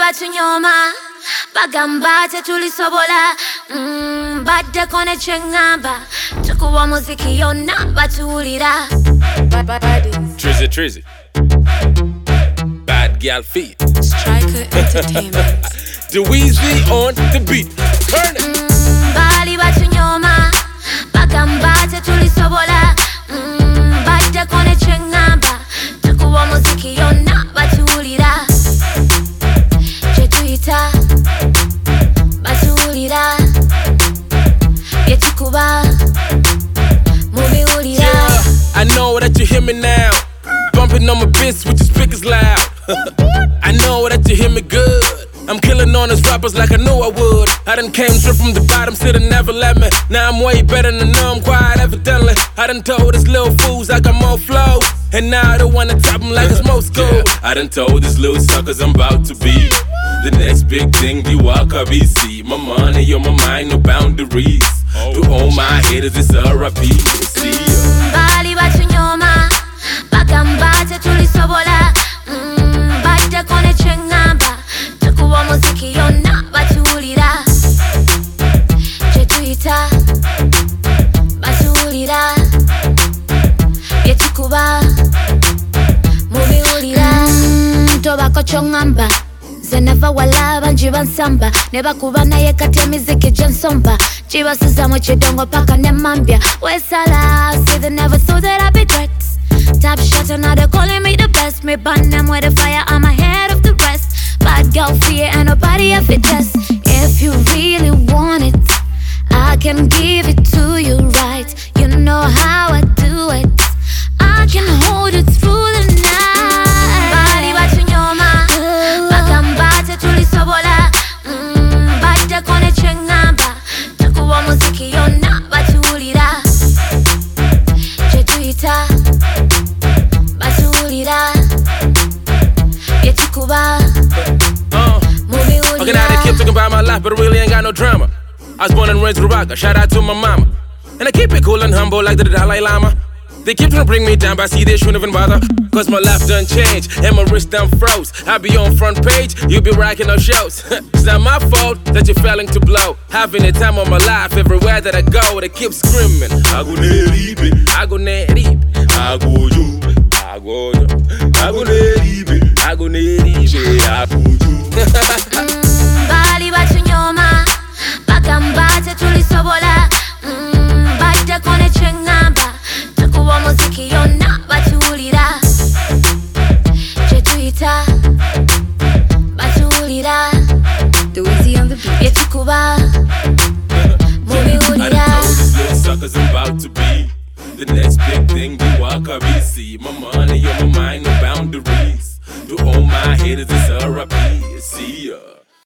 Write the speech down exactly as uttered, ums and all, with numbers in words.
batunyoma bagamba tetulisobola mm, badde kone chengamba tukuwa muziki yonna batuulira Trizzy Trizzy Bad Gal Feet Striker Entertainment The Weezy on the beat Turn it mm, bali batunyoma bagamba tetulisobola mm, badde kone chengamba tukuwa muziki yonna batuulira Chetuita batuulira yetukuba mubiwulira Yeah, I know that you hear me now Bumping on my bitch with your speakers loud I know that you hear me good I'm killing on these rappers like I knew I would I done came straight from the bottom, still they never let me Now I'm way better than them, quiet evidently I done told these little fools I got more flow And now I don't wanna top them like it's most cool yeah, I done told these little suckers I'm about to be The next big thing, you walk up B C My money on my mind, no boundaries oh, To all my haters, it's R I P See ya Bali batunyoma bagamba tetulisobola mm, badde kone chengamba tukuwa muziki yonna batuulira kyetuyita batuulira yetukuba mubiwulira mm, tobako kyongamba Ze neva walaba njiba nsamba Nebakuba naye kati emiziki gyensomba Gibasizamwe ekidongo paka ne mambya Wesala, see they never thought that I'd be threats Top shot and now they're calling me the best Me burn them with the fire, I'm ahead of the rest Bad girl fear and nobody ever test If you really want it I can give it to you right You know how I do it I can hold it through the night Bali batunyoma bagamba tetulisobola mm, badde kone chengamba tukuwa muziki yonna batuulira kyetuyita batuulira yetukuba mubiwulira Okay, now they keep talking about my life, but I really ain't got no drama I was born and raised Rubaga, shout out to my mama And I keep it cool and humble like the Dalai Lama They keep trying to bring me down, but I see they shouldn't even bother Cause my life done changed, and my wrist done froze I be on front page, you be rocking those shows It's not my fault that you're failing to blow Having the time of my life, everywhere that I go They keep screaming I go neribe, I go neribe I go you, I go you I go neribe, I go neribe I go you Bali batunyoma bagamba tetulisobola mm, badde kone chengamba tukuwa muziki yonna batuulira kyetuyita batuulira The Weezy on the beat yetukuba mubiwulira I done told these little suckers I'm about to be The next big thing, you walk up B C My money on my mind, no boundaries To all my haters, it's